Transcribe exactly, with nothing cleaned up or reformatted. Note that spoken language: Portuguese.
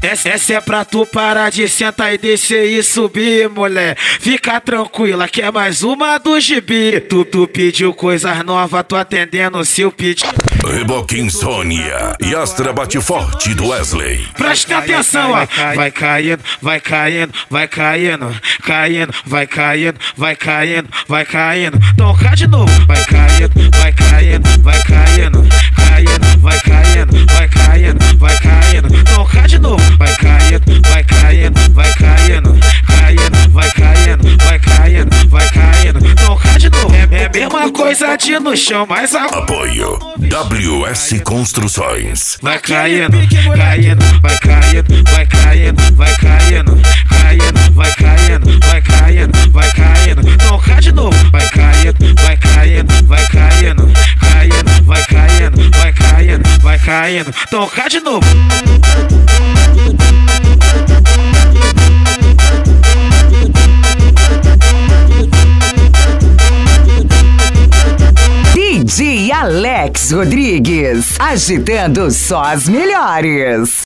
Essa, essa é pra tu parar de sentar e descer e subir, mulher. Fica tranquila que é mais uma do gibi. Tu, tu pediu coisas novas, tô atendendo o seu pedido. Reboque Insônia e Astra Bate Forte do Wesley. Presta atenção, ó. Vai caindo, vai caindo, vai caindo, caindo, vai caindo, vai caindo, vai caindo. Toca de novo. Vai caindo, vai caindo, vai caindo, caindo, vai caindo, vai caindo, vai caindo. Toca de novo. Vai caindo, vai caindo, vai caindo, caindo, vai caindo, vai caindo, vai caindo. Toca de novo. É, é a mesma coisa de no chão, mas a... Apoio W S Construções. Vai caindo, caindo, vai caindo, vai caindo, vai caindo, caindo, vai caindo, vai caindo, vai caindo. Toca de novo. Vai caindo, vai caindo, vai caindo, caindo, vai caindo, vai caindo, vai caindo. Toca de novo. D J Alex Rodrigues, agitando só as melhores.